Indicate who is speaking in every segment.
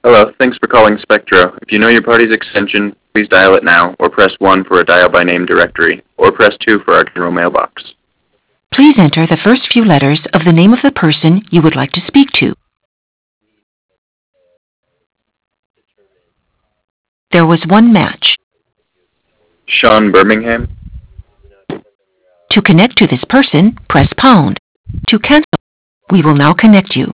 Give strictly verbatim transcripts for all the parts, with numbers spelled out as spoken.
Speaker 1: Hello, thanks for calling Spectro. If you know your party's extension, please dial it now, or press one for a dial by name directory, or press two for our general mailbox.
Speaker 2: Please enter the first few letters of the name of the person you would like to speak to. There was one match.
Speaker 1: Sean Birmingham.
Speaker 2: To connect to this person, press pound. To cancel, we will now connect you.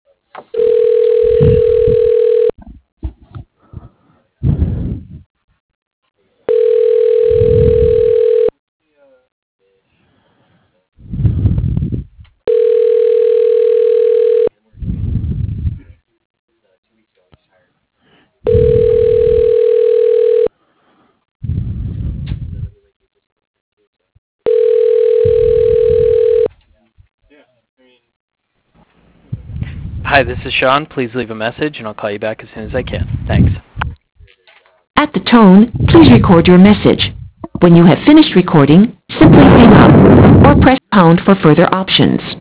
Speaker 3: Hi, this is Sean. Please leave a message and I'll call you back as soon as I can. Thanks.
Speaker 2: At the tone, please record your message. When you have finished recording, simply hang up or press pound for further options.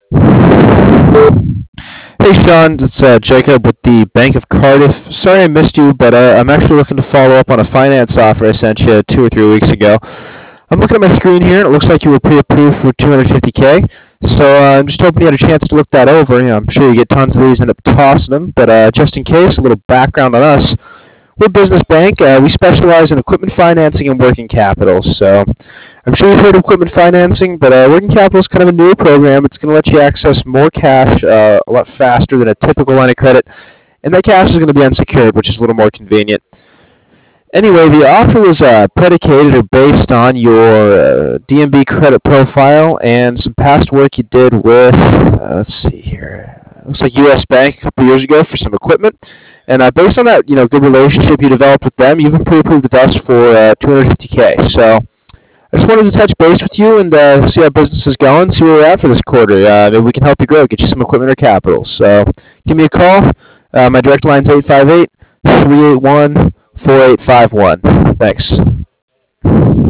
Speaker 4: Hey Sean, it's uh, Jacob with the Bank of Cardiff. Sorry I missed you, but uh, I'm actually looking to follow up on a finance offer I sent you two or three weeks ago. I'm looking at my screen here, and it looks like you were pre-approved for two hundred fifty K. So uh, I'm just hoping you had a chance to look that over. You know, I'm sure you get tons of these and end up tossing them, but uh, just in case, a little background on us. We're a business bank. Uh, we specialize in equipment financing and working capital. So I'm sure you've heard of equipment financing, but uh, working capital is kind of a newer program. It's going to let you access more cash uh, a lot faster than a typical line of credit, and that cash is going to be unsecured, which is a little more convenient. Anyway, the offer was uh, predicated or based on your uh, D M B credit profile and some past work you did with, uh, let's see here, looks like U S Bank a couple years ago for some equipment. And uh, based on that, you know, good relationship you developed with them, you've been pre-approved with us for uh, two hundred fifty K. So I just wanted to touch base with you and uh, see how business is going, see where we're at for this quarter. Uh, maybe we can help you grow, get you some equipment or capital. So give me a call. Uh, my direct line is eight five eight, three eight one, four eight five one. Thanks.